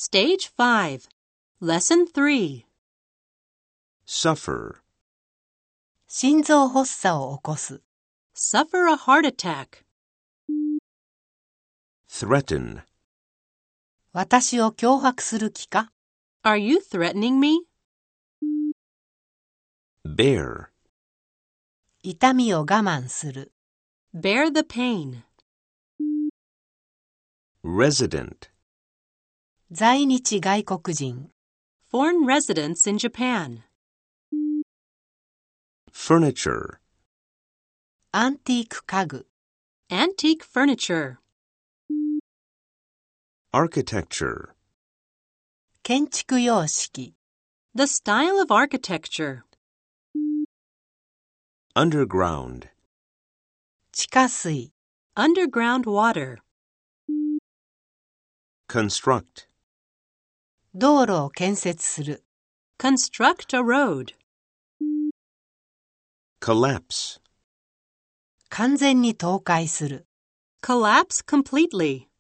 Stage 5. Lesson 3. Suffer. 心臓発作を起こす。 Suffer a heart attack. Threaten. 私を脅迫する気か？ Are you threatening me? Bear. 痛みを我慢する。 Bear the pain. Resident. 在日外国人。 Foreign residents in Japan. Furniture. アンティーク家具。 Antique furniture. Architecture. 建築様式。 The style of architecture. Underground. 地下水。 Underground water. Construct. 道路を建設する。 Construct a road. Collapse. 完全に倒壊する。 Collapse completely.